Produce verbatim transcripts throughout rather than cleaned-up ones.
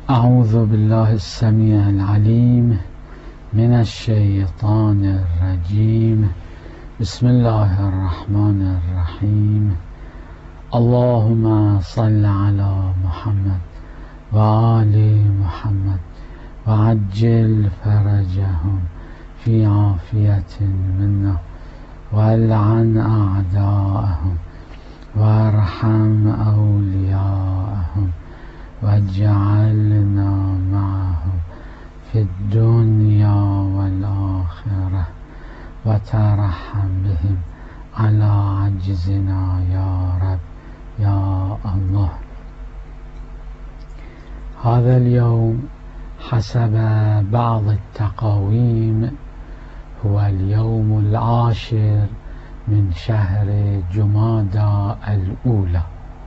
أعوذ بالله السميع العليم من الشيطان الرجيم. بسم الله الرحمن الرحيم. اللهم صل على محمد وآل محمد وعجل فرجهم في عافية منا، والعن أعداءهم وارحم أولياءهم، واجعلنا معهم في الدنيا والآخرة، وترحم بهم على عجزنا يا رب يا الله. هذا اليوم حسب بعض التقاويم هو اليوم العاشر من شهر جمادى الأولى،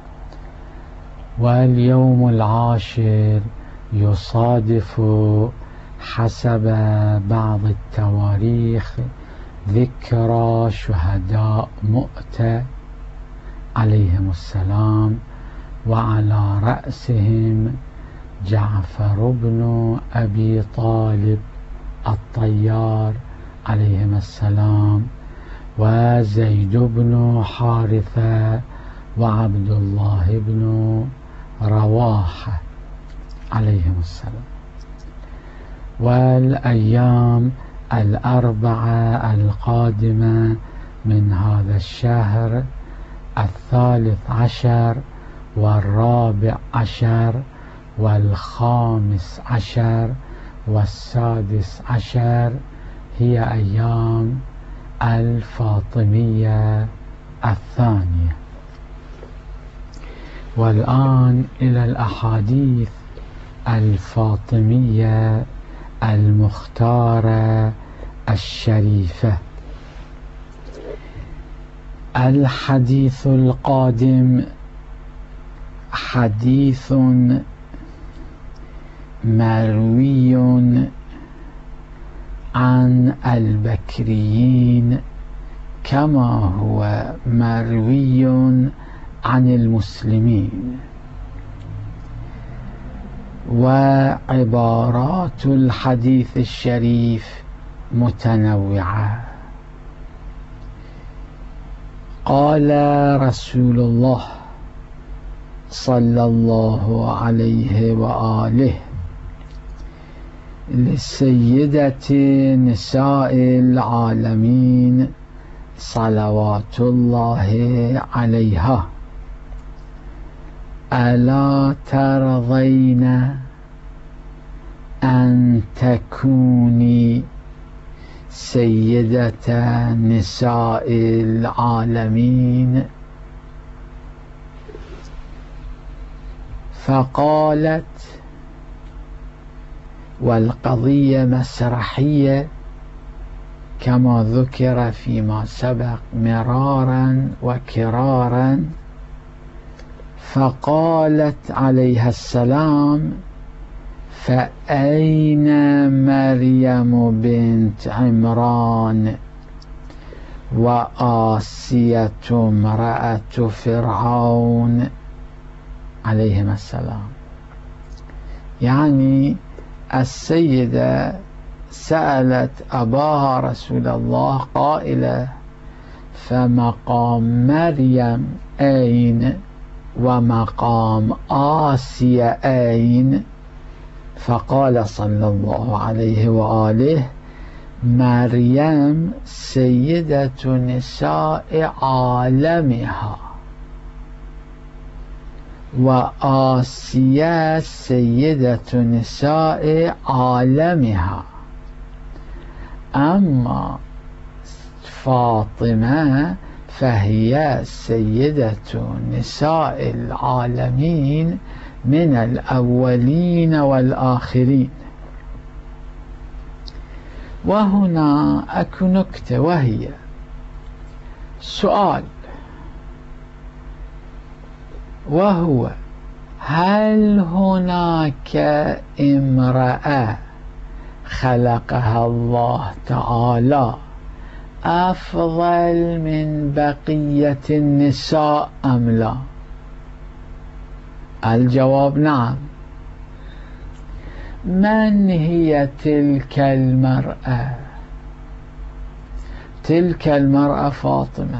واليوم العاشر يصادف حسب بعض التواريخ ذكرى شهداء مؤتة عليهم السلام، وعلى رأسهم جعفر بن أبي طالب الطيار عليهم السلام، وزيد بن حارثة، وعبد الله بن رواحة عليهم السلام. والأيام الأربعة القادمة من هذا الشهر الثالث عشر والرابع عشر والخامس عشر والسادس عشر هي أيام الفاطمية الثانية. والآن إلى الأحاديث الفاطمية المختارة الشريفة. الحديث القادم حديث مروي عن البكريين كما هو مروي عن المسلمين، وعبارات الحديث الشريف متنوعة. قال رسول الله صلى الله عليه وآله لسيدة نساء العالمين صلوات الله عليها: ألا ترضين أن تكوني سيدة نساء العالمين؟ فقالت، والقضية مسرحية كما ذكر فيما سبق مرارا وكرارا، فقالت عليها السلام: فأين مريم بنت عمران وآسية امرأة فرعون عليهما السلام؟ يعني السيدة سألت أباها رسول الله قائلة: فمقام مريم أين ومقام آسيا أين؟ فقال صلى الله عليه وآله: مريم سيدة نساء عالمها، وآسيا سيدة نساء عالمها، أما فاطمة فهي سيدة نساء العالمين من الأولين والآخرين. وهنا أكو نكتة، وهي سؤال، وهو: هل هناك امرأة خلقها الله تعالى أفضل من بقية النساء أم لا؟ الجواب نعم. من هي تلك المرأة؟ تلك المرأة فاطمة.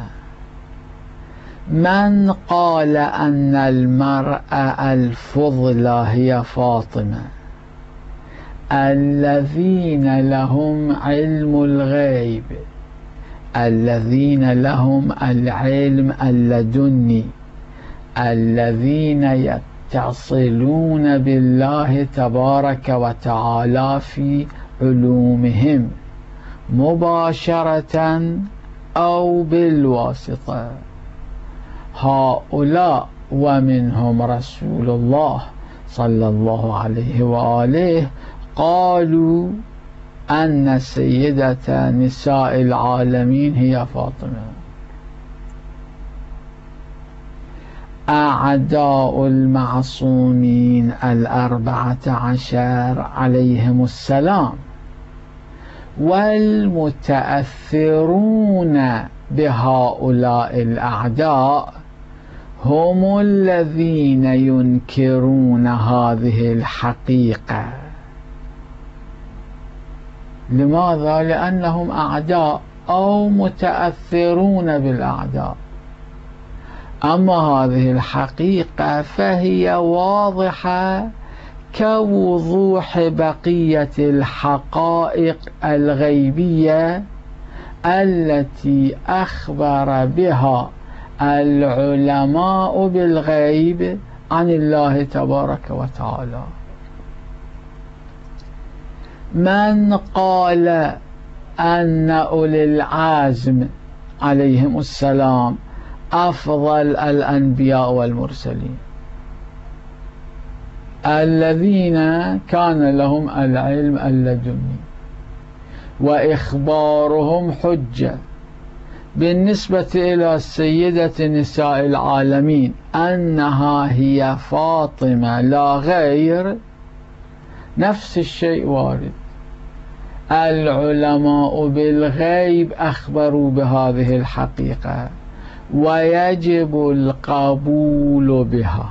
من قال أن المرأة الفضلى هي فاطمة؟ الذين لهم علم الغيب، الذين لهم العلم اللدني، الذين يتصلون بالله تبارك وتعالى في علومهم مباشرة أو بالواسطة. هؤلاء ومنهم رسول الله صلى الله عليه وآله قالوا أن سيدة نساء العالمين هي فاطمة. أعداء المعصومين الأربعة عشر عليهم السلام والمتأثرون بهؤلاء الأعداء هم الذين ينكرون هذه الحقيقة. لماذا؟ لأنهم أعداء أو متأثرون بالأعداء. أما هذه الحقيقة فهي واضحة كوضوح بقية الحقائق الغيبية التي أخبر بها العلماء بالغيب عن الله تبارك وتعالى. من قال أن أولي العزم عليهم السلام أفضل الأنبياء والمرسلين، الذين كان لهم العلم اللدني وإخبارهم حجة بالنسبة إلى سيدة نساء العالمين أنها هي فاطمة لا غير، نفس الشيء وارد. العلماء بالغيب أخبروا بهذه الحقيقة ويجب القبول بها.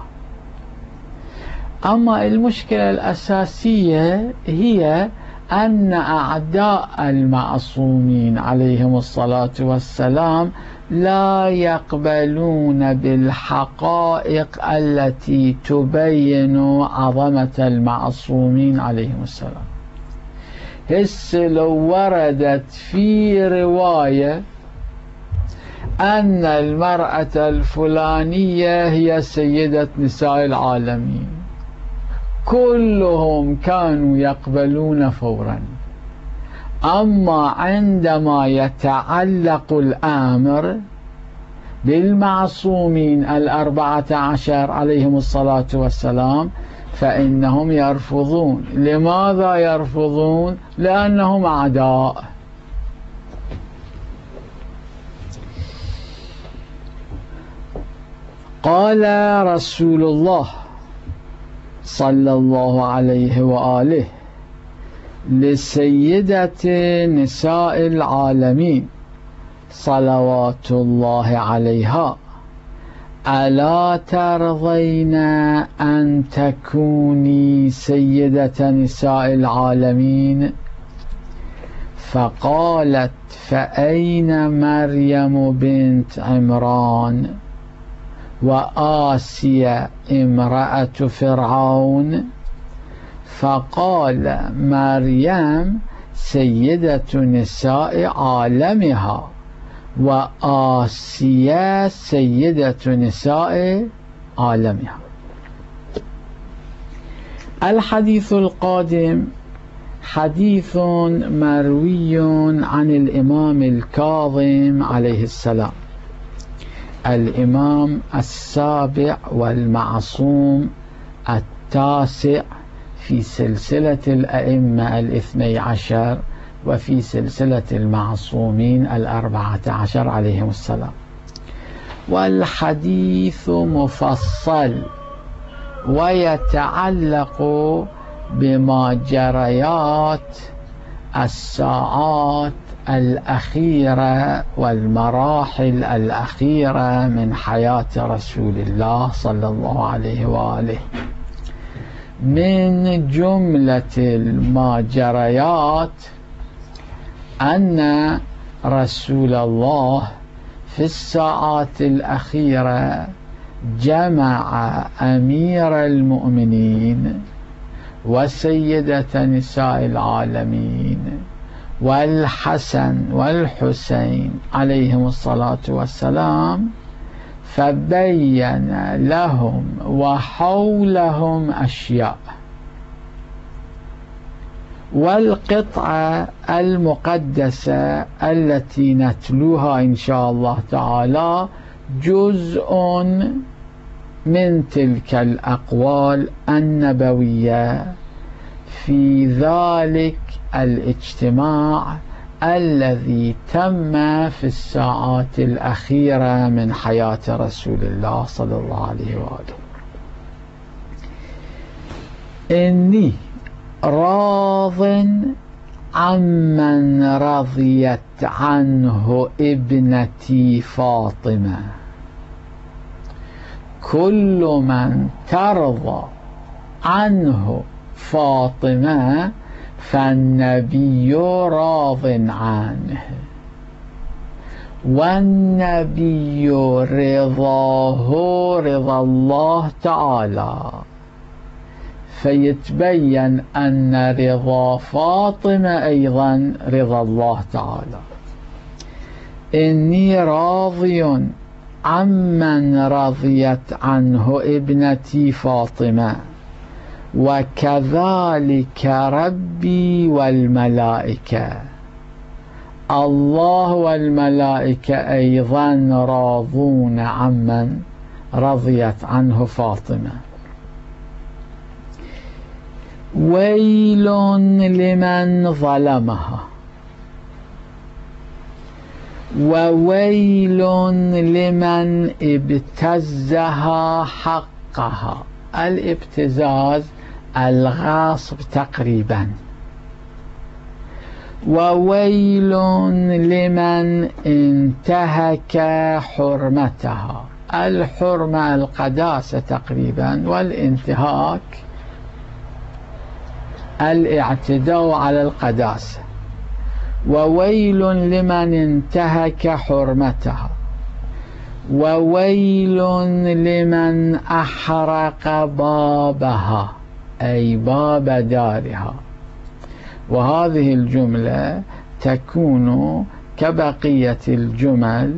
أما المشكلة الأساسية هي أن أعداء المعصومين عليهم الصلاة والسلام لا يقبلون بالحقائق التي تبين عظمة المعصومين عليهم السلام. هسه لو وردت في رواية أن المرأة الفلانية هي سيدة نساء العالمين، كلهم كانوا يقبلون فورا. أما عندما يتعلق الأمر بالمعصومين الأربعة عشر عليهم الصلاة والسلام فإنهم يرفضون. لماذا يرفضون؟ لأنهم أعداء. قال رسول الله صلى الله عليه وآله لسيدة نساء العالمين صلوات الله عليها: ألا ترضين أن تكوني سيدة نساء العالمين؟ فقالت: فأين مريم بنت عمران وآسيا امرأة فرعون؟ فقال: مريم سيدة نساء عالمها، وآسيا سيدة نساء عالمها. الحديث القادم حديث مروي عن الإمام الكاظم عليه السلام، الإمام السابع والمعصوم التاسع في سلسلة الأئمة الاثني عشر وفي سلسلة المعصومين الأربعة عشر عليهم السلام. والحديث مفصل ويتعلق بما جريات الساعات الأخيرة والمراحل الأخيرة من حياة رسول الله صلى الله عليه وآله. من جملة الماجريات أن رسول الله في الساعات الأخيرة جمع أمير المؤمنين وسيدة نساء العالمين والحسن والحسين عليهم الصلاة والسلام، فبين لهم وحولهم أشياء. والقطعة المقدسة التي نتلوها إن شاء الله تعالى جزء من تلك الأقوال النبوية في ذلك الاجتماع الذي تم في الساعات الأخيرة من حياة رسول الله صلى الله عليه وآله. إني راض عمن رضيت عنه ابنتي فاطمة. كل من ترضى عنه فاطمة فالنبي راض عنه، والنبي رضاه رضا الله تعالى، فيتبين أن رضا فاطمة أيضا رضا الله تعالى. إني راضي عمن رضيت عنه ابنتي فاطمة، وكذلك ربي والملائكة. الله والملائكة أيضا راضون عمن رضيت عنه فاطمة. ويل لمن ظلمها، وويل لمن ابتزها حقها. الابتزاز الغاصب تقريبا. وويل لمن انتهك حرمتها. الحرمة القداسة تقريبا، والانتهاك الاعتداء على القداسة. وويل لمن انتهك حرمتها، وويل لمن أحرق بابها، أي باب دارها. وهذه الجملة تكون كبقية الجمل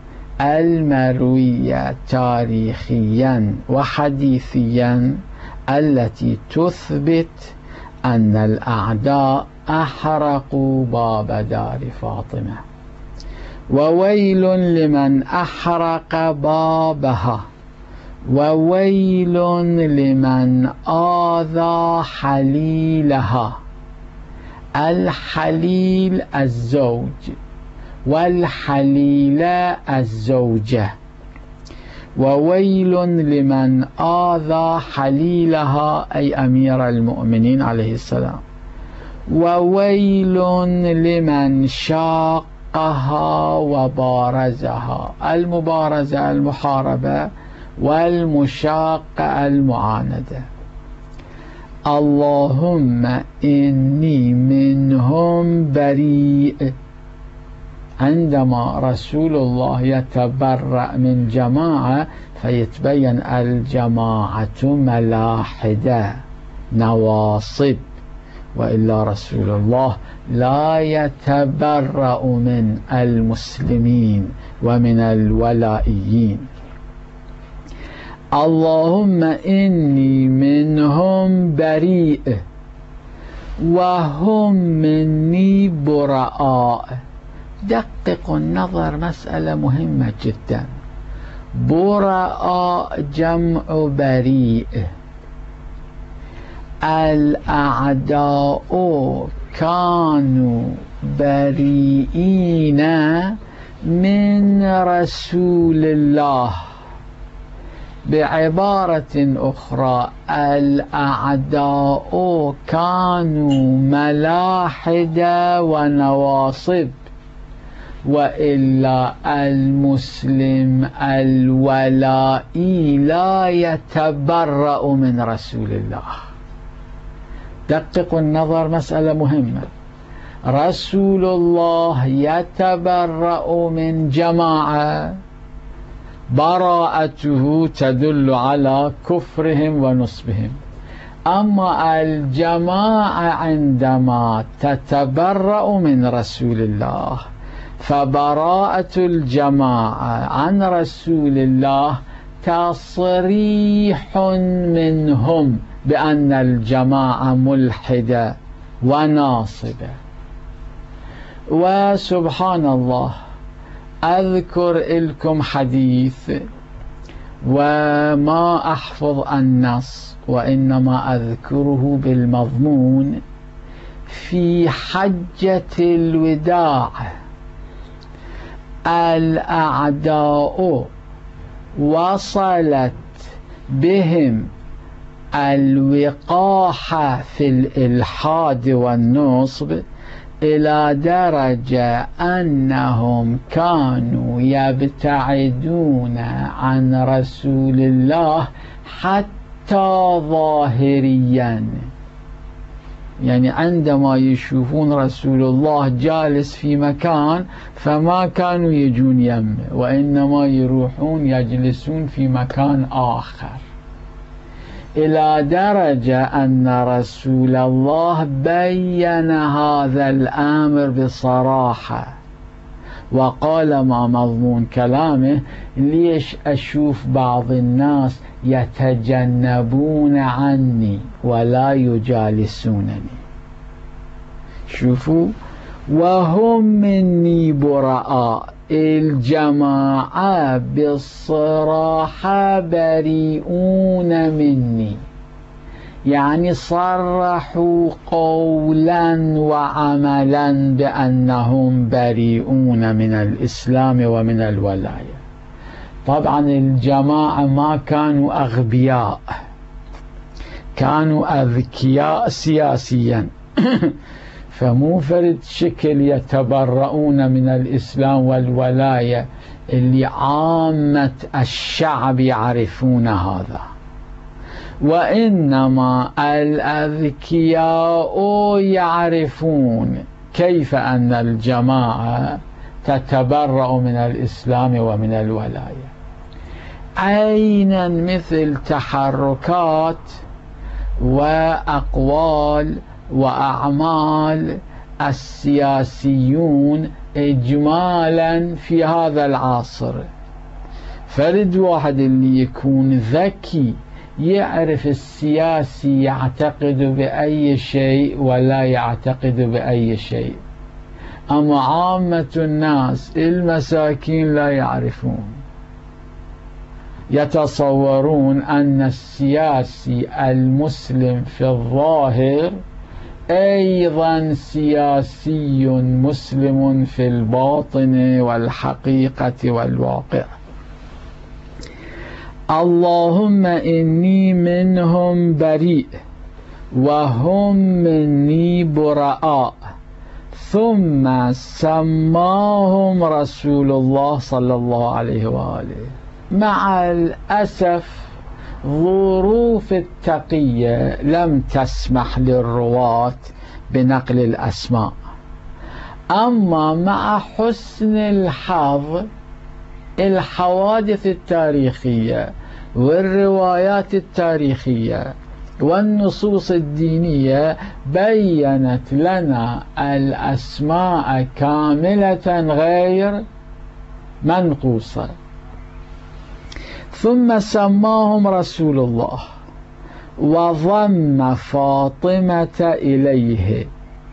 المروية تاريخيا وحديثيا التي تثبت أن الأعداء أحرقوا باب دار فاطمة. وويل لمن أحرق بابها، وويل لمن آذى حليلها. الحليل الزوج، والحليلة الزوجة. وويل لمن آذى حليلها، أي أمير المؤمنين عليه السلام. وويل لمن شاقها وبارزها. المبارزة المحاربة، والمشاقة المعاندة. اللهم إني منهم بريء. عندما رسول الله يتبرأ من جماعة فيتبين الجماعة ملاحدة نواصب، وإلا رسول الله لا يتبرأ من المسلمين ومن الولائيين. اللهم إني منهم بريء وهم مني براء. دققوا النظر، مسألة مهمة جدا. براء جمع بريء. الأعداء كانوا بريئين من رسول الله. بعبارة أخرى، الأعداء كانوا ملاحدة ونواصب، وإلا المسلم الولائي لا يتبرأ من رسول الله. دققوا النظر، مسألة مهمة. رسول الله يتبرأ من جماعة براءته تدل على كفرهم ونصبهم، أما الجماعة عندما تتبرأ من رسول الله فبراءة الجماعة عن رسول الله تصريح منهم بأن الجماعة ملحدة وناصبة. وسبحان الله، أذكر لكم حديث وما أحفظ النص وإنما أذكره بالمضمون. في حجة الوداع الأعداء وصلت بهم الوقاحة في الإلحاد والنصب إلى درجة أنهم كانوا يبتعدون عن رسول الله حتى ظاهريا، يعني عندما يشوفون رسول الله جالس في مكان فما كانوا يجون يمه، وإنما يروحون يجلسون في مكان آخر، إلى درجة أن رسول الله بين هذا الأمر بصراحة وقال ما مضمون كلامه: ليش أشوف بعض الناس يتجنبون عني ولا يجالسونني؟ شوفوا، وهم مني براء، الجماعة بالصراحة بريئون مني، يعني صرحوا قولا وعملا بأنهم بريئون من الإسلام ومن الولاية. طبعا الجماعة ما كانوا أغبياء، كانوا أذكياء سياسيا فمو فرد شكل يتبرؤون من الإسلام والولاية اللي عامة الشعب يعرفون هذا، وإنما الأذكياء يعرفون كيف أن الجماعة تتبرأ من الإسلام ومن الولاية. عينا مثل تحركات وأقوال وأعمال السياسيون إجمالا في هذا العصر. فرد واحد اللي يكون ذكي يعرف السياسي يعتقد بأي شيء ولا يعتقد بأي شيء، أما عامة الناس المساكين لا يعرفون، يتصورون أن السياسي المسلم في الظاهر أيضا سياسي مسلم في الباطن والحقيقة والواقع. اللهم إني منهم بريء وهم مني براء. ثم سماهم رسول الله صلى الله عليه وآله. مع الأسف ظروف التقية لم تسمح للرواة بنقل الأسماء، أما مع حسن الحظ الحوادث التاريخية والروايات التاريخية والنصوص الدينية بيّنت لنا الأسماء كاملة غير منقوصة. ثم سماهم رسول الله وضم فاطمة إليه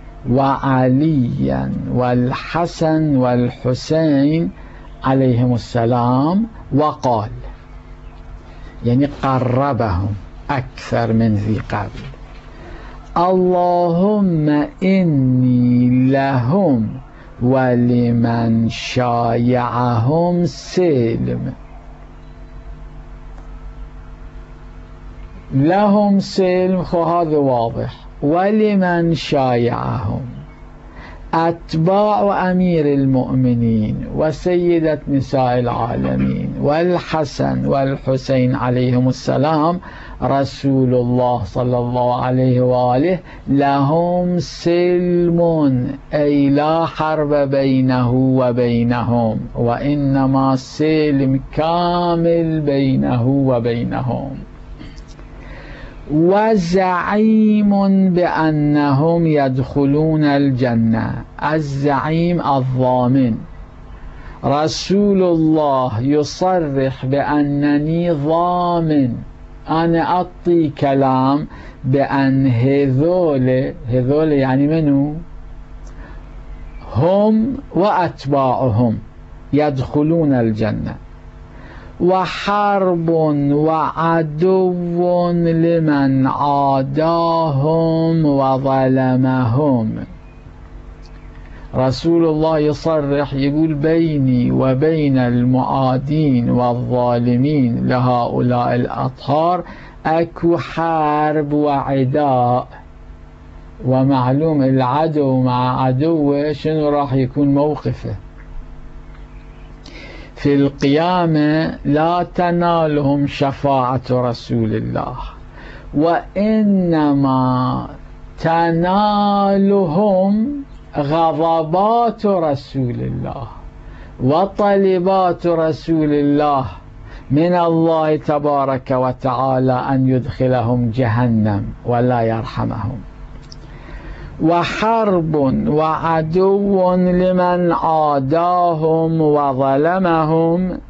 وعليا والحسن والحسين عليهم السلام، وقال، يعني قربهم أكثر من ذي قبل: اللهم إني لهم ولمن شايعهم سلم. لهم سلم، هذا واضح، ولمن شايعهم أتباع أمير المؤمنين وسيدة نساء العالمين والحسن والحسين عليهم السلام رسول الله صلى الله عليه وآله لهم سلم، أي لا حرب بينه وبينهم، وإنما سلم كامل بينه وبينهم. وزعيم بأنهم يدخلون الجنة، الزعيم الضامن. رسول الله يصرح بأنني ضامن، أنا أعطي كلام بأن هذول هذول يعني منو؟ هم وأتباعهم يدخلون الجنة. وحرب وعدو لمن عاداهم وظلمهم. رسول الله يصرح يقول بيني وبين المعادين والظالمين لهؤلاء الأطهار أكو حرب وعداء، ومعلوم العدو مع عدوه شنو راح يكون موقفه. في القيامة لا تنالهم شفاعة رسول الله، وإنما تنالهم غضبات رسول الله وطلبات رسول الله من الله تبارك وتعالى أن يدخلهم جهنم ولا يرحمهم. وحرب وعدو لمن عاداهم وظلمهم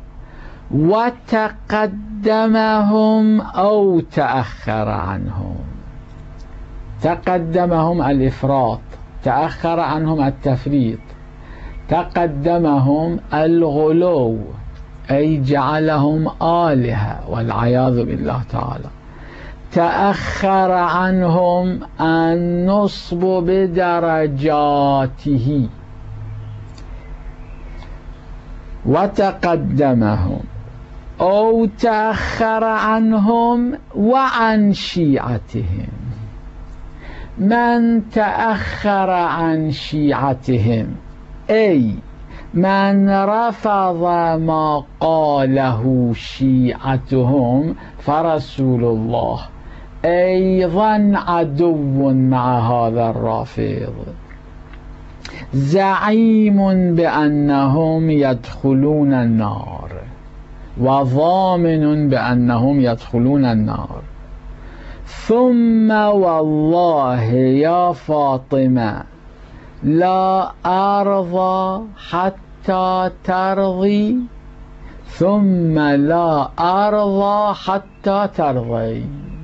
وتقدمهم أو تأخر عنهم. تقدمهم الإفراط، تأخر عنهم التفريط. تقدمهم الغلو، أي جعلهم آلهة والعياذ بالله تعالى. تأخر عنهم النصب بدرجاته. وتقدمهم أو تأخر عنهم وعن شيعتهم. من تأخر عن شيعتهم أي من رفض ما قاله شيعتهم فرسول الله أيضا عدو مع هذا الرافض. زعيم بأنهم يدخلون النار، وضامن بأنهم يدخلون النار. ثم والله يا فاطمة لا أرضى حتى ترضي، ثم لا أرضى حتى ترضي.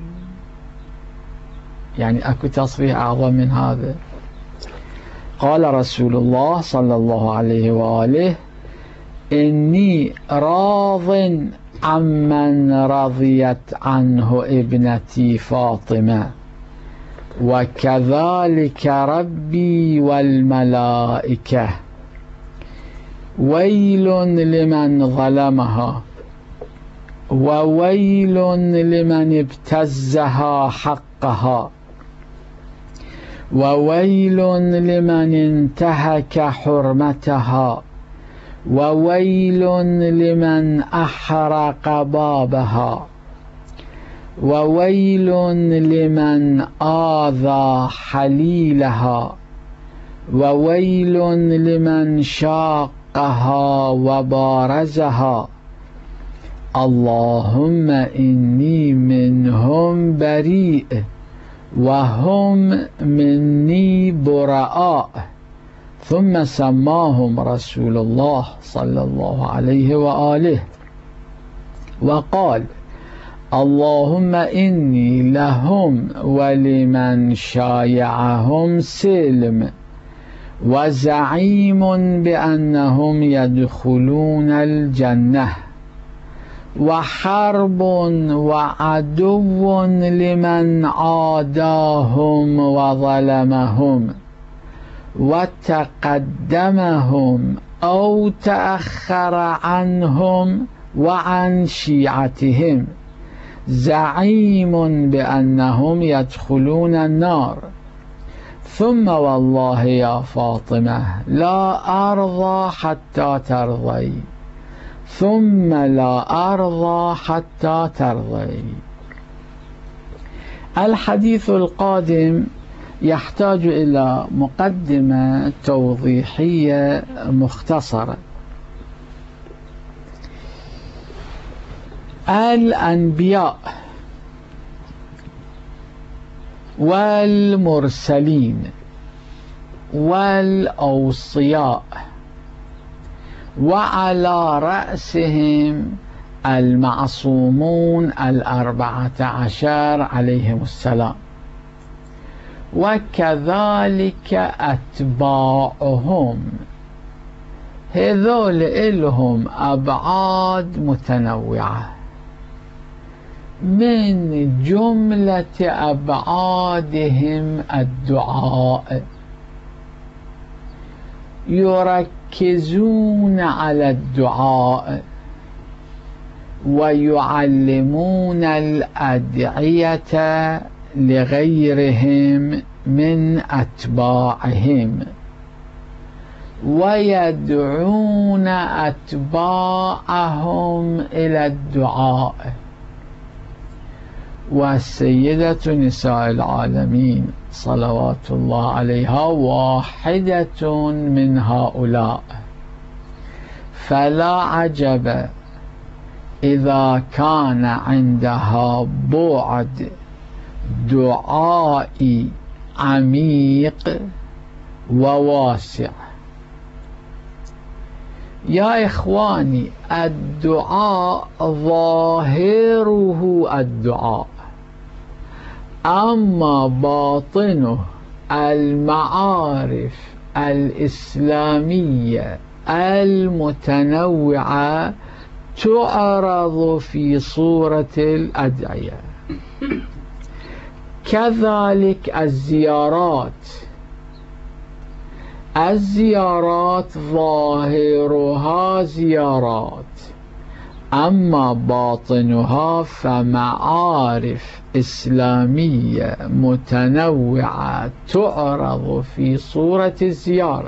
يعني أكو تصريح أعظم من هذا؟ قال رسول الله صلى الله عليه وآله إني راض عمن رضيت عنه ابنتي فاطمة، وكذلك ربي والملائكة. ويل لمن ظلمها، وويل لمن ابتزها حقها، وويل لمن انتهك حرمتها، وويل لمن أحرق بابها، وويل لمن آذى حليلها، وويل لمن شاقها وبارزها. اللهم إني منهم بريء وهم مني براء. ثم سماهم رسول الله صلى الله عليه وآله وقال اللهم إني لهم ولمن شايعهم سلم، وزعيم بأنهم يدخلون الجنة. وحرب وعدو لمن عاداهم وظلمهم، وتقدمهم أو تأخر عنهم وعن شيعتهم. زعيم بأنهم يدخلون النار. ثم والله يا فاطمة لا أرضى حتى ترضي، ثم لا أرضى حتى ترضي. الحديث القادم يحتاج إلى مقدمة توضيحية مختصرة. الأنبياء والمرسلين والأوصياء وعلى رأسهم المعصومون الأربعة عشر عليهم السلام، وكذلك أتباعهم، هذول إلهم أبعاد متنوعة. من جملة أبعادهم الدعاء، يركزون على الدعاء ويعلمون الأدعية لغيرهم من أتباعهم، ويدعون أتباعهم إلى الدعاء. والسيدة نساء العالمين صلوات الله عليها واحدة من هؤلاء، فلا عجب إذا كان عندها بعد دعائي عميق وواسع. يا إخواني، الدعاء ظاهره الدعاء، أما باطنه المعارف الإسلامية المتنوعة تعرض في صورة الأدعية. كذلك الزيارات، الزيارات ظاهرها زيارات، أما باطنها فمعارف إسلامية متنوعة تعرض في صورة الزيارة.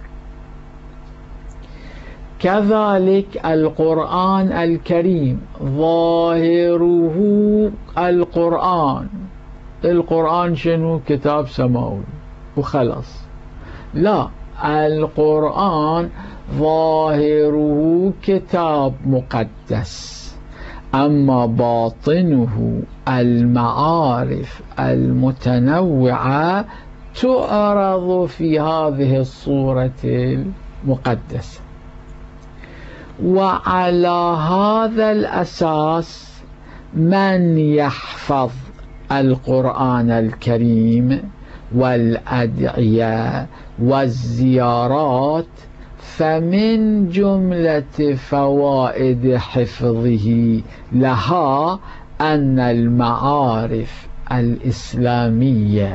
كذلك القرآن الكريم ظاهره القرآن. القرآن شنو؟ كتاب سماوي وخلص؟ لا، القرآن ظاهره كتاب مقدس، أما باطنه المعارف المتنوعة تعرض في هذه الصورة المقدسة. وعلى هذا الأساس من يحفظ القرآن الكريم والأدعية والزيارات، فمن جملة فوائد حفظه لها أن المعارف الإسلامية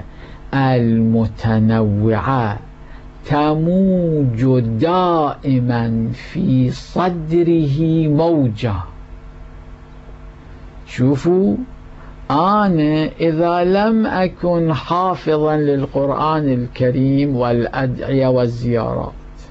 المتنوعة تموج دائما في صدره موجة. شوفوا، أنا إذا لم أكن حافظا للقرآن الكريم والأدعية والزيارات،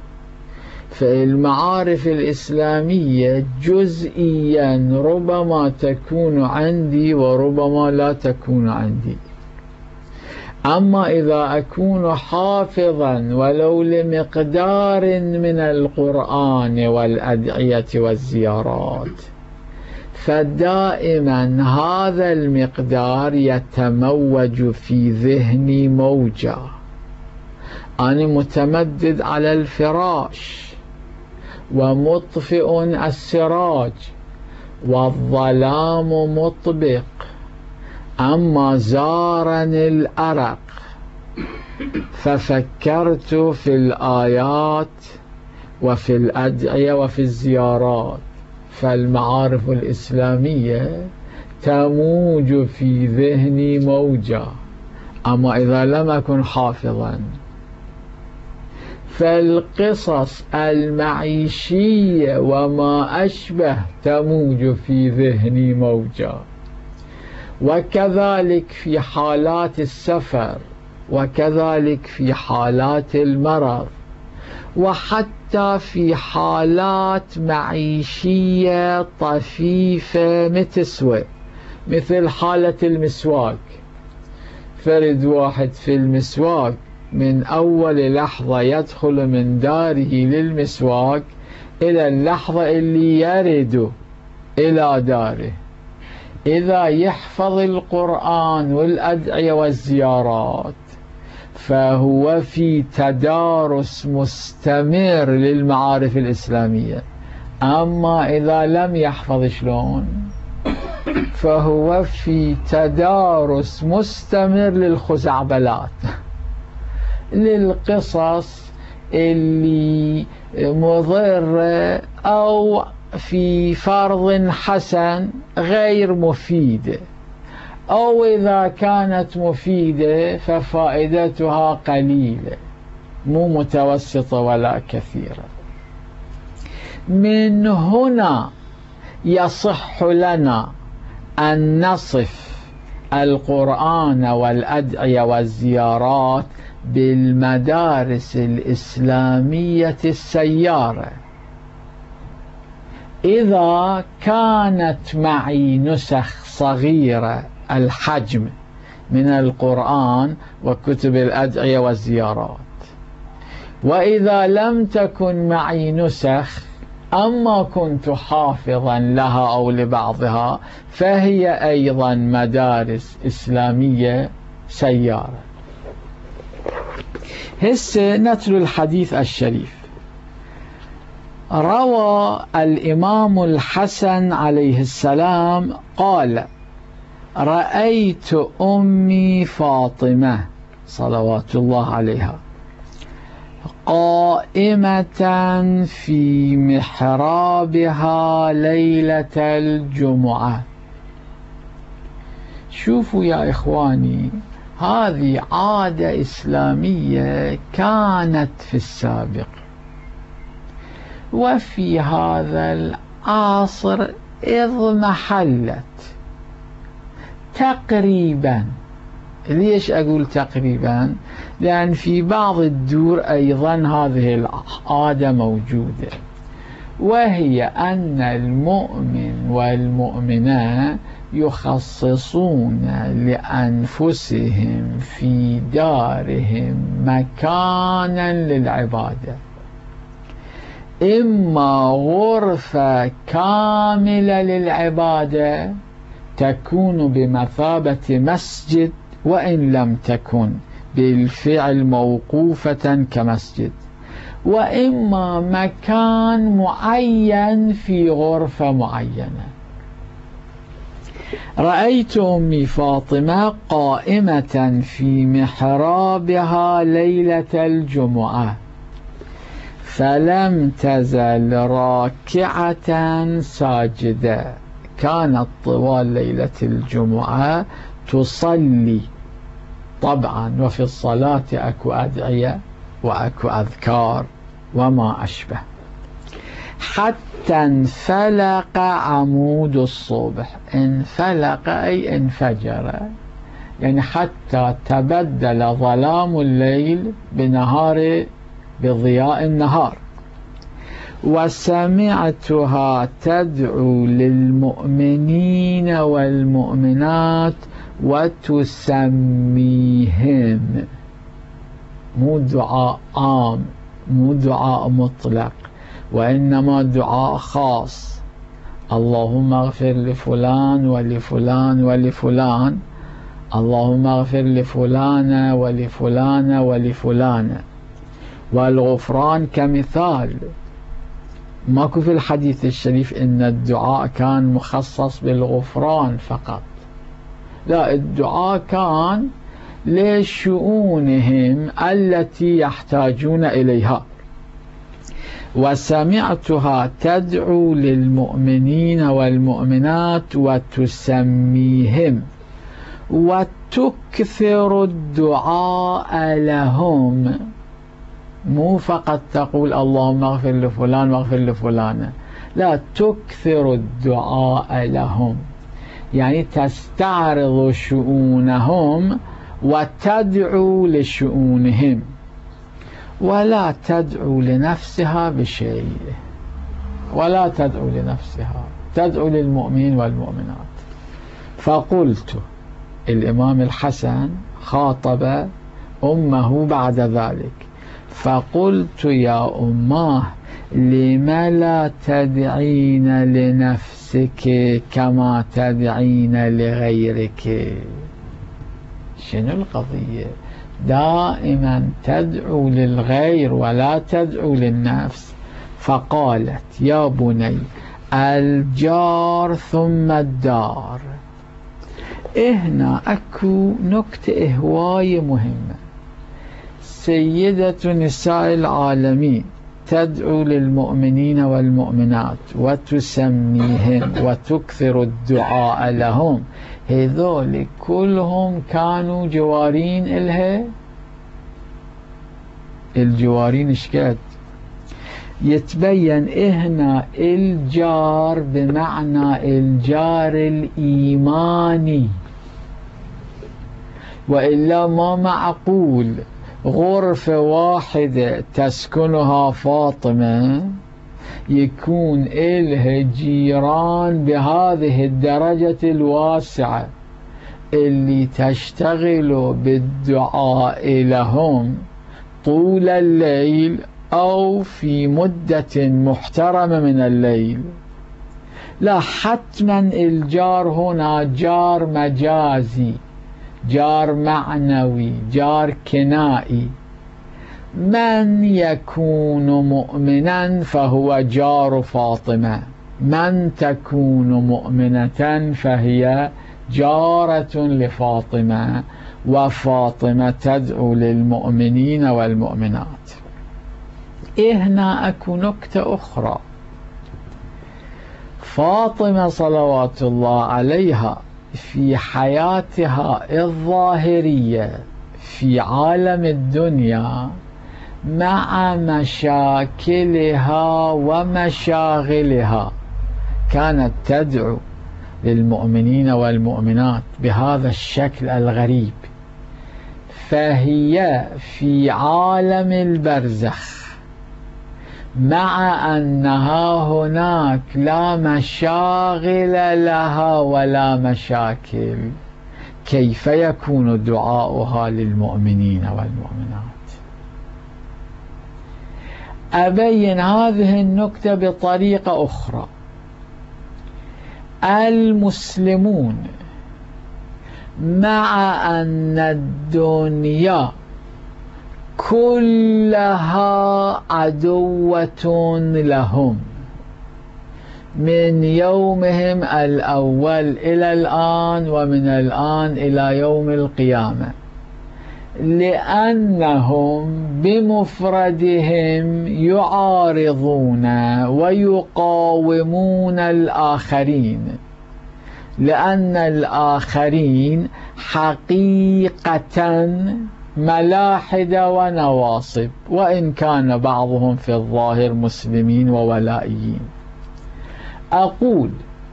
فالمعارف الإسلامية جزئيا ربما تكون عندي وربما لا تكون عندي. أما إذا أكون حافظا ولو لمقدار من القرآن والأدعية والزيارات، فدائما هذا المقدار يتموج في ذهني موجة. أنا متمدد على الفراش ومطفئ السراج والظلام مطبق، أما زارني الأرق ففكرت في الآيات وفي الأدعية وفي الزيارات، فالمعارف الإسلامية تموج في ذهني موجة. أما إذا لم أكن حافظا، فالقصص المعيشية وما أشبه تموج في ذهني موجة. وكذلك في حالات السفر وكذلك في حالات المرض، وحتى في حالات معيشية طفيفة متسوة، مثل حالة المسواك. فرد واحد في المسواك من أول لحظة يدخل من داره للمسواك إلى اللحظة اللي يرد إلى داره، إذا يحفظ القرآن والأدعية والزيارات فهو في تدارس مستمر للمعارف الإسلامية. أما إذا لم يحفظ شلون؟ فهو في تدارس مستمر للخزعبلات، للقصص اللي مضرة أو في فرض حسن غير مفيدة، أو إذا كانت مفيدة ففائدتها قليلة مو متوسطة ولا كثيرة. من هنا يصح لنا أن نصف القرآن والأدعية والزيارات بالمدارس الإسلامية السيارة. إذا كانت معي نسخ صغيرة الحجم من القرآن وكتب الأدعية والزيارات، وإذا لم تكن معي نسخ أما كنت حافظا لها أو لبعضها، فهي أيضا مدارس إسلامية سيارة. هسه نتلو الحديث الشريف. روى الإمام الحسن عليه السلام قال: رأيت أمي فاطمة صلوات الله عليها قائمة في محرابها ليلة الجمعة. شوفوا يا إخواني، هذه عادة إسلامية كانت في السابق، وفي هذا العصر اضمحلت تقريبا. ليش أقول تقريبا؟ لأن في بعض الدور أيضا هذه العادة موجودة، وهي أن المؤمن والمؤمنة يخصصون لأنفسهم في دارهم مكانا للعبادة، إما غرفة كاملة للعبادة تكون بمثابة مسجد وإن لم تكن بالفعل موقوفة كمسجد، وإما مكان معين في غرفة معينة. رأيت أمي فاطمة قائمة في محرابها ليلة الجمعة فلم تزل راكعة ساجدة. كانت طوال ليلة الجمعة تصلي طبعا، وفي الصلاة أكو أدعية وأكو أذكار وما أشبه، حتى انفلق عمود الصبح. انفلق أي انفجر، يعني حتى تبدل ظلام الليل بنهار بضياء النهار. وسمعتها تدعو للمؤمنين والمؤمنات وتسميهم، مو دعاء عام، مو دعاء مطلق، وإنما دعاء خاص. اللهم اغفر لفلان ولفلان ولفلان، اللهم اغفر لفلان ولفلان ولفلان. والغفران كمثال، ماكو في الحديث الشريف إن الدعاء كان مخصص بالغفران فقط، لا، الدعاء كان لشؤونهم التي يحتاجون إليها. وسمعتها تدعو للمؤمنين والمؤمنات وتسميهم وتكثر الدعاء لهم، مو فقط تقول اللهم اغفر لفلان واغفر لفلان، لا، تكثر الدعاء لهم، يعني تستعرض شؤونهم وتدعو لشؤونهم ولا تدعو لنفسها بشيء، ولا تدعو لنفسها، تدعو للمؤمنين والمؤمنات. فقلت، الإمام الحسن خاطب أمه بعد ذلك، فقلت يا أماه لم لا تدعين لنفسك كما تدعين لغيرك؟ شنو القضية؟ دائما تدعو للغير ولا تدعو للنفس. فقالت يا بني الجار ثم الدار. هنا اكو نكتة هواية مهمة. سيدة نساء العالمين تدعو للمؤمنين والمؤمنات وتسميهم وتكثر الدعاء لهم، هذول كلهم كانوا جوارين إلها. الجوارين اشكد يتبين هنا الجار بمعنى الجار الإيماني، وإلا ما معقول غرفة واحدة تسكنها فاطمة يكون إلها جيران بهذه الدرجة الواسعة اللي تشتغل بالدعاء لهم طول الليل أو في مدة محترمة من الليل. لا، حتما الجار هنا جار مجازي، جار معنوي، جار كنائي. من يكون مؤمنا فهو جار فاطمة، من تكون مؤمنة فهي جارة لفاطمة، وفاطمة تدعو للمؤمنين والمؤمنات. هنا أكو نكتة أخرى. فاطمة صلوات الله عليها في حياتها الظاهرية في عالم الدنيا مع مشاكلها ومشاغلها كانت تدعو للمؤمنين والمؤمنات بهذا الشكل الغريب. فهي في عالم البرزخ مع أنها هناك لا مشاغل لها ولا مشاكل، كيف يكون دعاؤها للمؤمنين والمؤمنات؟ أبين هذه النكتة بطريقة أخرى. المسلمون مع أن الدنيا كلها عدوة لهم من يومهم الأول إلى الآن ومن الآن إلى يوم القيامة، لأنهم بمفردهم يعارضون ويقاومون الآخرين، لأن الآخرين حقيقة ملاحدة ونواصب، وإن كان بعضهم في الظاهر مسلمين وولائيين. أقول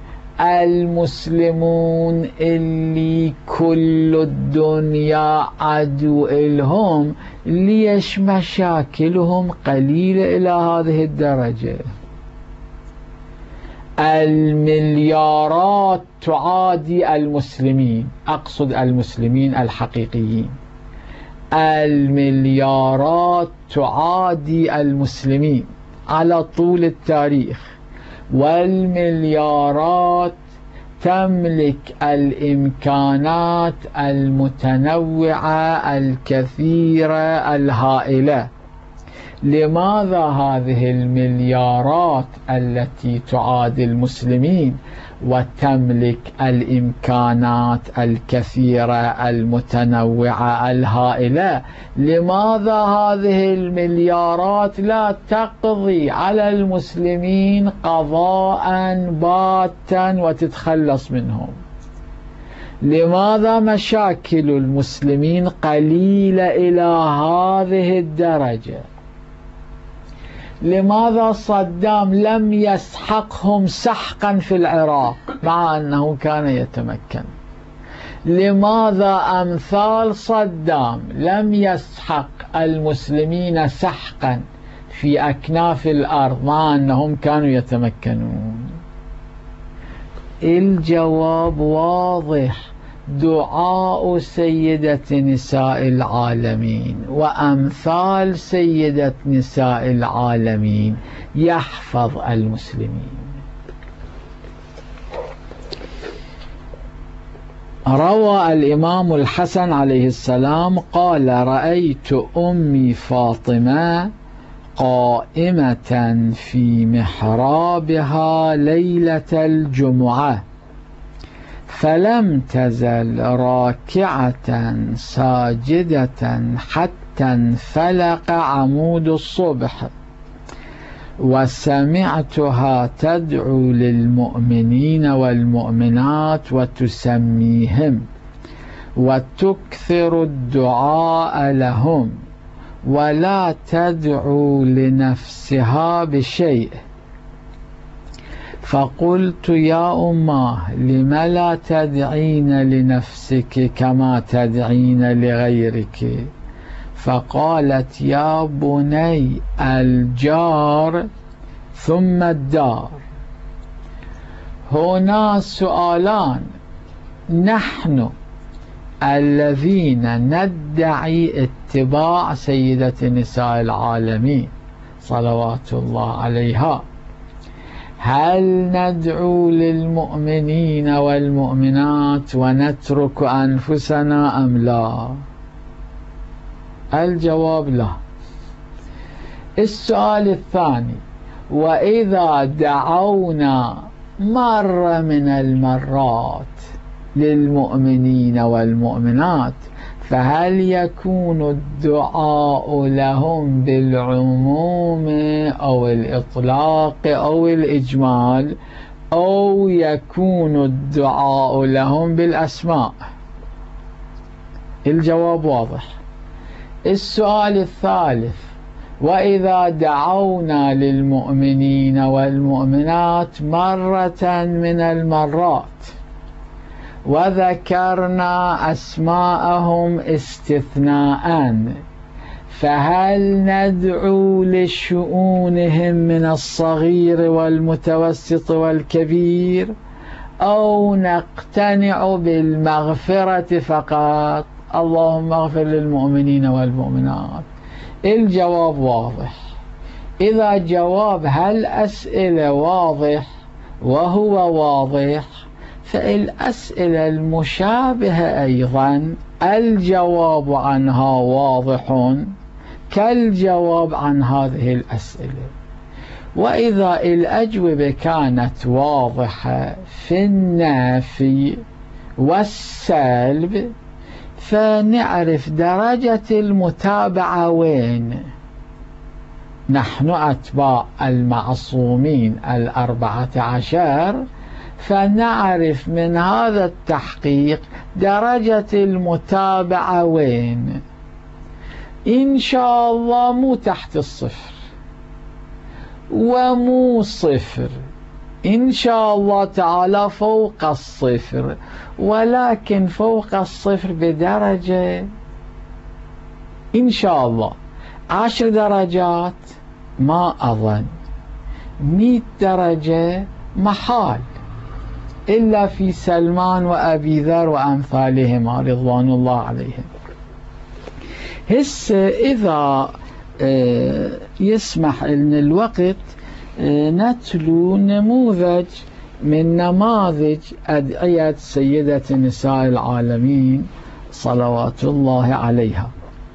المسلمون اللي كل الدنيا عدو إلهم، ليش مشاكلهم قليلة إلى هذه الدرجة؟ المليارات تعادي المسلمين، أقصد المسلمين الحقيقيين، المليارات تعادي المسلمين على طول التاريخ، والمليارات تملك الإمكانات المتنوعة الكثيرة الهائلة. لماذا هذه المليارات التي تعادي المسلمين وتملك الإمكانات الكثيرة المتنوعة الهائلة، لماذا هذه المليارات لا تقضي على المسلمين قضاء باتا وتتخلص منهم؟ لماذا مشاكل المسلمين قليلة إلى هذه الدرجة؟ لماذا صدام لم يسحقهم سحقا في العراق مع أنه كان يتمكن؟ لماذا أمثال صدام لم يسحق المسلمين سحقا في أكناف الأرض مع أنهم كانوا يتمكنون؟ الجواب واضح: دعاء سيدة نساء العالمين وأمثال سيدة نساء العالمين يحفظ المسلمين. روى الإمام الحسن عليه السلام قال: رأيت أمي فاطمة قائمة في محرابها ليلة الجمعة فلم تزل راكعة ساجدة حتى انفلق عمود الصبح، وسمعتها تدعو للمؤمنين والمؤمنات وتسميهم وتكثر الدعاء لهم ولا تدعو لنفسها بشيء. فقلت: يا أماه، لم لا تدعين لنفسك كما تدعين لغيرك؟ فقالت: يا بني، الجار ثم الدار. هنا سؤالان: نحن الذين ندعي اتباع سيدة نساء العالمين صلوات الله عليها، هل ندعو للمؤمنين والمؤمنات ونترك أنفسنا أم لا؟ الجواب لا. السؤال الثاني: وإذا دعونا مرة من المرات للمؤمنين والمؤمنات فهل يكون الدعاء لهم بالعموم أو الإطلاق أو الإجمال، أو يكون الدعاء لهم بالأسماء؟ الجواب واضح. السؤال الثالث: وإذا دعونا للمؤمنين والمؤمنات مرة من المرات وذكرنا أسماءهم استثناء فهل ندعو لشؤونهم من الصغير والمتوسط والكبير، أو نقتنع بالمغفرة فقط؟ اللهم اغفر للمؤمنين والمؤمنات. الجواب واضح. إذا جواب هالأسئلة واضح وهو واضح، فالأسئلة المشابهة أيضا الجواب عنها واضح كالجواب عن هذه الأسئلة. وإذا الأجوبة كانت واضحة في النفي والسلب فنعرف درجة المتابعة وين. نحن أتباع المعصومين الأربعة عشر، فنعرف من هذا التحقيق درجة المتابعة وين. إن شاء الله مو تحت الصفر ومو صفر، إن شاء الله تعالى فوق الصفر، ولكن فوق الصفر بدرجة إن شاء الله. عشر درجات ما أظن، مئة درجة محال، إلا في سلمان وأبي ذر وأمثالهما رضوان الله عليهم. هسه إذا يسمح لنا الوقت نتلو نموذج من نماذج أدعية سيدة نساء العالمين صلوات الله عليها،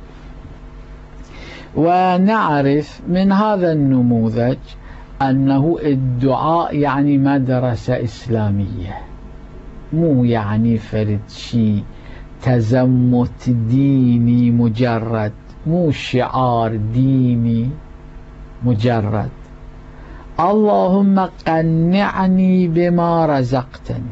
ونعرف من هذا النموذج أنه الدعاء يعني مدرسة إسلامية، مو يعني فرد شيء تزمت ديني مجرد، مو شعار ديني مجرد. اللهم قنعني بما رزقتني،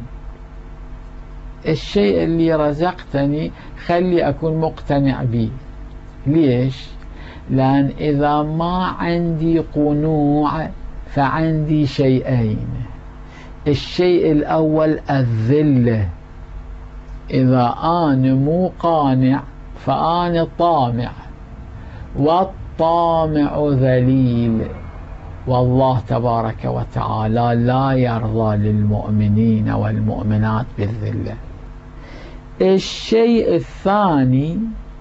الشيء اللي رزقتني خلي أكون مقتنع به. ليش؟ لأن إذا ما عندي قنوع فعندي شيئين: الشيء الأول الذلة، إذا أنا مو قانع فأنا طامع، والطامع ذليل، والله تبارك وتعالى لا يرضى للمؤمنين والمؤمنات بالذلة. الشيء الثاني،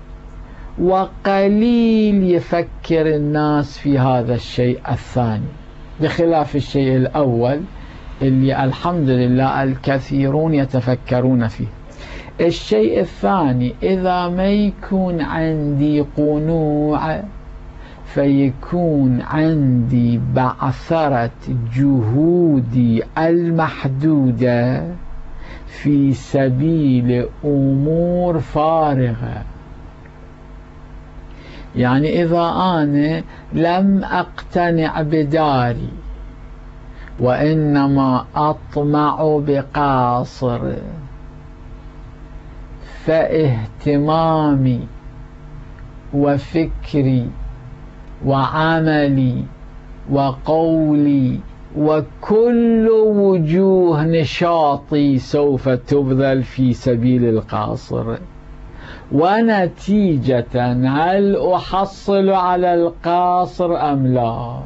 وقليل يفكر الناس في هذا الشيء الثاني بخلاف الشيء الأول اللي الحمد لله الكثيرون يتفكرون فيه. الشيء الثاني، إذا ما يكون عندي قنوع فيكون عندي بعثرة جهودي المحدودة في سبيل أمور فارغة. يعني إذا أنا لم أقتنع بداري وإنما أطمع بقاصر، فاهتمامي وفكري وعملي وقولي وكل وجوه نشاطي سوف تبذل في سبيل القاصر، ونتيجة هل أحصل على القاصر أم لا؟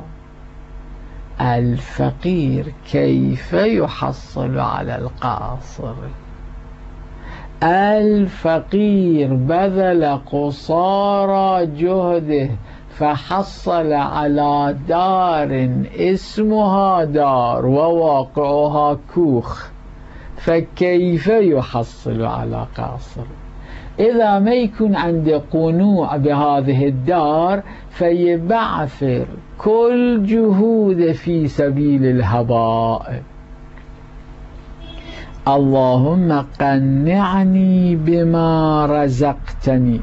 الفقير كيف يحصل على القاصر؟ الفقير بذل قصارى جهده فحصل على دار اسمها دار وواقعها كوخ، فكيف يحصل على قاصر؟ إذا ما يكون عندي قنوع بهذه الدار فيبعثر كل جهود في سبيل الهباء. اللهم قنعني بما رزقتني.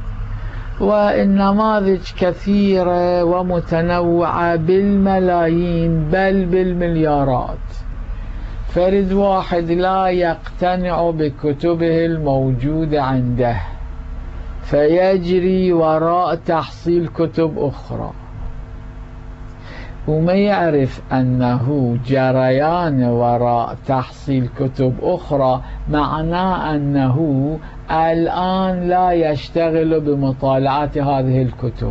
والنماذج كثيرة ومتنوعة بالملايين بل بالمليارات. فرد واحد لا يقتنع بكتبه الموجودة عنده فيجري وراء تحصيل كتب أخرى، وما يعرف أنه جريان وراء تحصيل كتب أخرى معناه أنه الآن لا يشتغل بمطالعة هذه الكتب.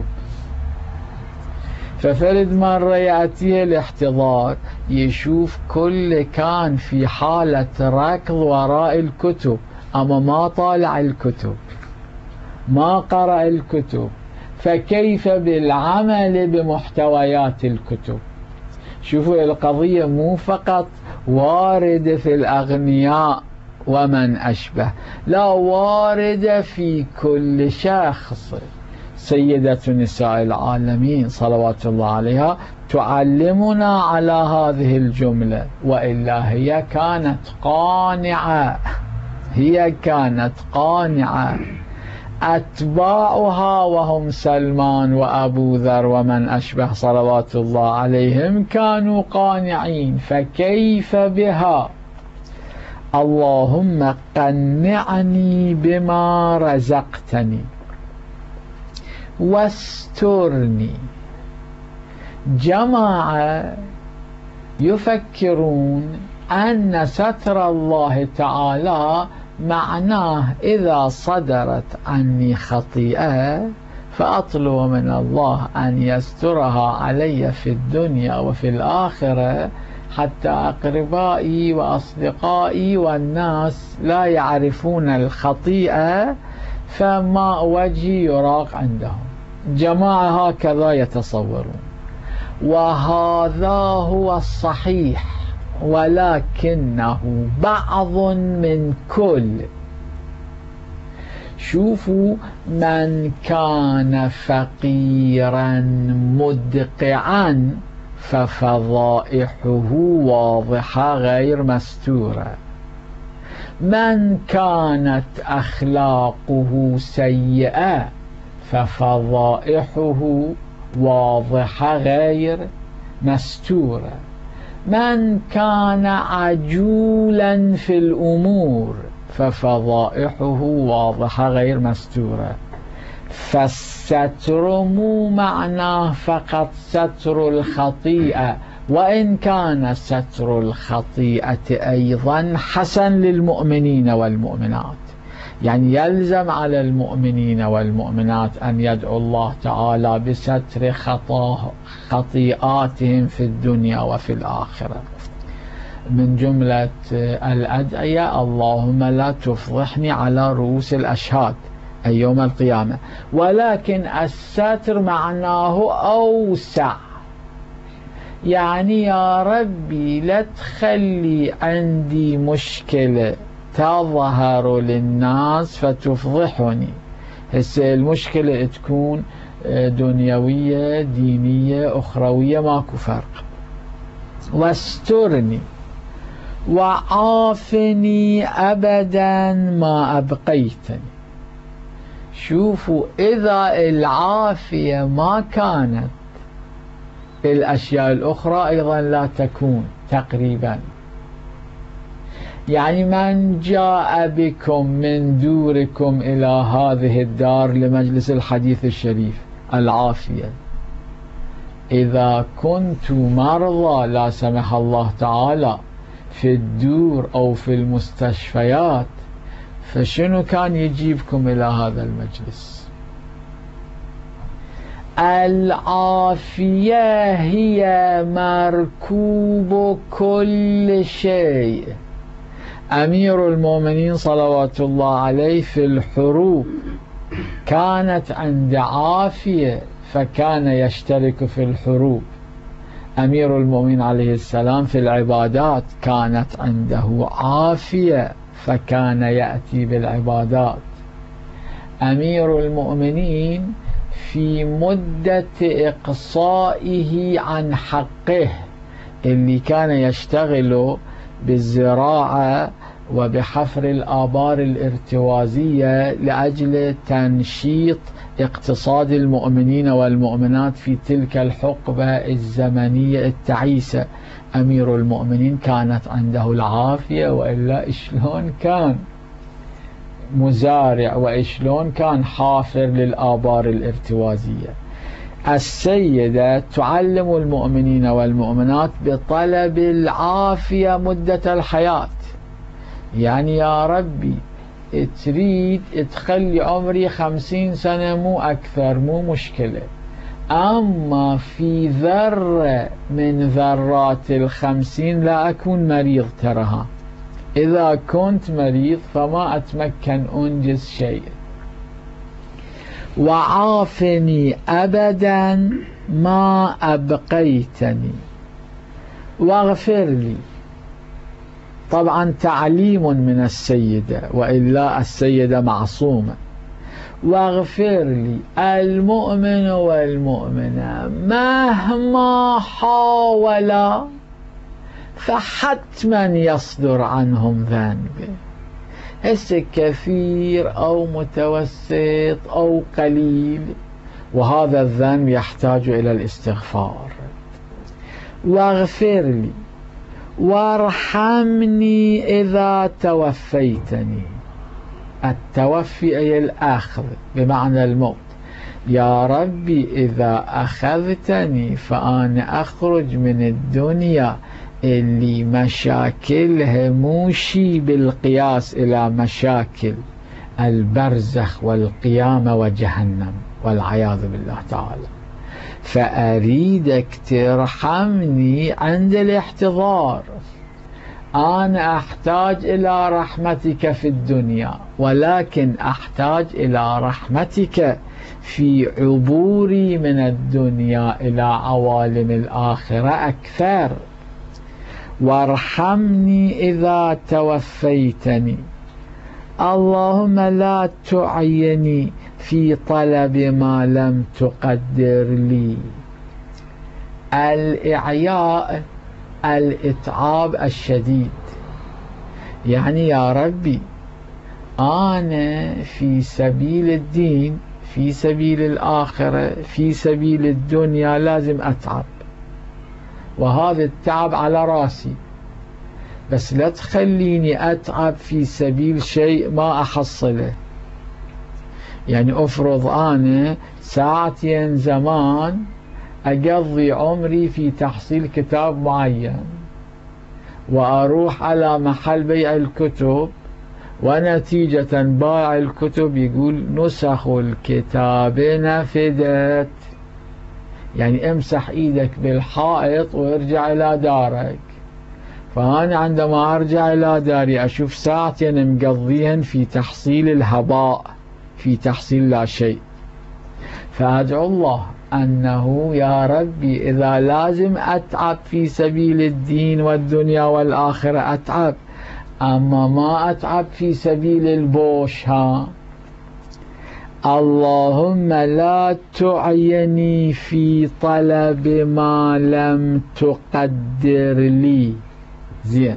ففرد مرة يأتيه الاحتضار يشوف كل كان في حالة ركض وراء الكتب، أما ما طالع الكتب ما قرأ الكتب، فكيف بالعمل بمحتويات الكتب؟ شوفوا القضية مو فقط واردة في الأغنياء ومن أشبه، لا واردة في كل شخص. سيدة نساء العالمين صلوات الله عليها تعلمنا على هذه الجملة، وإلا هي كانت قانعة، هي كانت قانعة. أتباعها وهم سلمان وأبو ذر ومن أشبه صلوات الله عليهم كانوا قانعين، فكيف بها؟ اللهم قنعني بما رزقتني واسترني. جماعة يفكرون أن ستر الله تعالى معناه إذا صدرت عني خطيئة فأطلب من الله أن يسترها علي في الدنيا وفي الآخرة، حتى أقربائي وأصدقائي والناس لا يعرفون الخطيئة فما وجهي يراق عندهم. جماعة هكذا يتصورون، وهذا هو الصحيح، ولكنه بعض من كل. شوفوا، من كان فقيرا مدقعا ففضائحه واضحة غير مستورة. من كانت أخلاقه سيئة ففضائحه واضحة غير مستورة. من كان عجولا في الأمور ففضائحه واضحة غير مستورة. فالستر مو معناه فقط ستر الخطيئة، وإن كان ستر الخطيئة أيضا حسن للمؤمنين والمؤمنات. يعني يلزم على المؤمنين والمؤمنات أن يدعوا الله تعالى بستر خطيئاتهم في الدنيا وفي الآخرة. من جملة الأدعية: اللهم لا تفضحني على رؤوس الأشهاد أي يوم القيامة. ولكن الستر معناه أوسع، يعني يا ربي لا تخلي عندي مشكلة تظهر للناس فتفضحني. هسه المشكلة تكون دنيوية دينية أخروية ماكو فرق. واسترني وعافني أبدا ما أبقيتني. شوفوا، إذا العافية ما كانت الأشياء الأخرى أيضا لا تكون تقريبا. يعني من جاء بكم من دوركم إلى هذه الدار لمجلس الحديث الشريف العافية. إذا كنتم مرضى لا سمح الله تعالى في الدور أو في المستشفيات، فشنو كان يجيبكم إلى هذا المجلس؟ العافية هي مركوب كل شيء. أمير المؤمنين صلوات الله عليه في الحروب كانت عند عافية فكان يشترك في الحروب. أمير المؤمنين عليه السلام في العبادات كانت عنده عافية فكان يأتي بالعبادات. أمير المؤمنين في مدة إقصائه عن حقه اللي كان يشتغل بالزراعة وبحفر الآبار الارتوازية لأجل تنشيط اقتصاد المؤمنين والمؤمنات في تلك الحقبة الزمنية التعيسة، أمير المؤمنين كانت عنده العافية، وإلا إشلون كان مزارع وإشلون كان حافر للآبار الارتوازية. السيدة تعلم المؤمنين والمؤمنات بطلب العافية مدة الحياة. يعني يا ربي تريد تخلي عمري خمسين سنة مو أكثر، مو مشكلة، أما في ذرة من ذرات الخمسين لا أكون مريض. ترها إذا كنت مريض فما أتمكن أنجز شيء. وعافني أبدا ما أبقيتني واغفر لي. طبعا تعليم من السيدة، وإلا السيدة معصومة. واغفر لي المؤمن والمؤمنة مهما حاولا فحتما يصدر عنهم ذنب، هسه كثير أو متوسط أو قليل، وهذا الذنب يحتاج إلى الاستغفار. واغفر لي وارحمني إذا توفيتني. التوفي أي الأخذ بمعنى الموت. يا ربي إذا أخذتني فأنا أخرج من الدنيا اللي مشاكلها موشي بالقياس إلى مشاكل البرزخ والقيامة وجهنم والعياذ بالله تعالى، فأريدك ترحمني عند الاحتضار. أنا أحتاج إلى رحمتك في الدنيا، ولكن أحتاج إلى رحمتك في عبوري من الدنيا إلى عوالم الآخرة أكثر. وارحمني إذا توفيتني. اللهم لا تعيني في طلب ما لم تقدر لي. الإعياء الإتعاب الشديد، يعني يا ربي أنا في سبيل الدين، في سبيل الآخرة، في سبيل الدنيا لازم أتعب، وهذا التعب على راسي، بس لا تخليني أتعب في سبيل شيء ما أحصله. يعني أفرض أنا ساعتين زمان أقضي عمري في تحصيل كتاب معين، وأروح على محل بيع الكتب ونتيجة بائع الكتب يقول نسخ الكتاب نفدت، يعني امسح ايدك بالحائط وارجع الى دارك. فأنا عندما ارجع الى داري اشوف ساعتين مقضيهن في تحصيل الهباء، في تحصيل لا شيء، فأدعو الله أنه يا ربي إذا لازم أتعب في سبيل الدين والدنيا والآخرة أتعب، أما ما أتعب في سبيل البوش. ها اللهم لا تعيني في طلب ما لم تقدر لي. زين،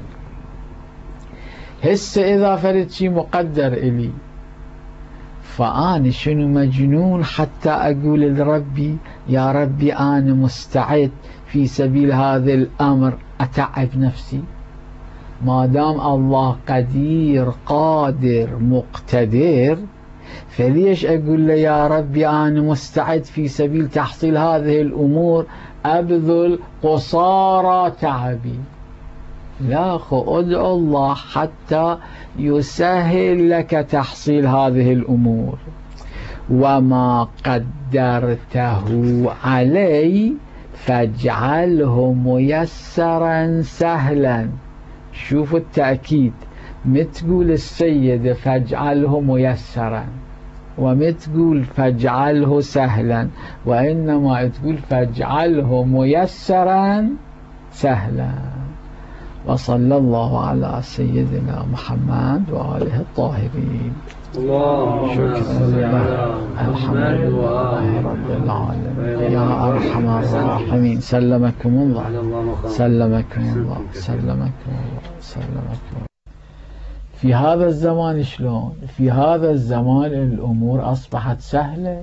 هسه إذا فرد شي مقدر إلي، فأنا شنو مجنون حتى أقول لربي يا ربي أنا مستعد في سبيل هذا الأمر أتعب نفسي؟ ما دام الله قدير قادر مقتدر، فليش أقول له يا ربي أنا مستعد في سبيل تحصيل هذه الأمور أبذل قصارى تعبي؟ لا أخو، ادعو الله حتى يسهل لك تحصيل هذه الأمور. وما قدرته علي فاجعله ميسرا سهلا. شوفوا التأكيد، متقول السيد فاجعله ميسرا، ومتقول فاجعله سهلا، وإنما تقول فاجعله ميسرا سهلا. وصلى الله على سيدنا محمد وآله الطاهرين. شكرا لله، الحمد لله رب العالمين، يا أرحم الراحمين. سلمكم الله، سلمكم الله، سلمكم الله، سلمكم الله. في هذا الزمان شلون؟ في هذا الزمان الأمور أصبحت سهلة،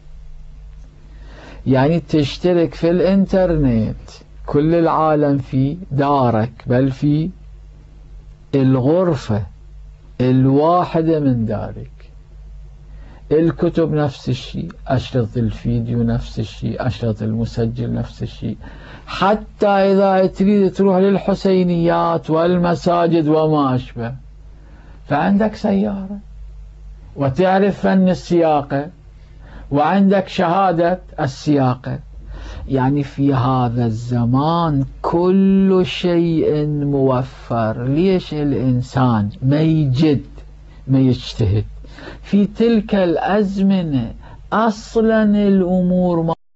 يعني تشترك في الإنترنت كل العالم في دارك، بل في الغرفة الواحدة من دارك. الكتب نفس الشيء، أشرط الفيديو نفس الشيء، أشرط المسجل نفس الشيء. حتى إذا تريد تروح للحسينيات والمساجد وما أشبه، فعندك سيارة وتعرف فن السياقة وعندك شهادة السياقة. يعني في هذا الزمان كل شيء موفر. ليش الإنسان ما يجد ما يجتهد؟ في تلك الأزمنة أصلا الأمور ما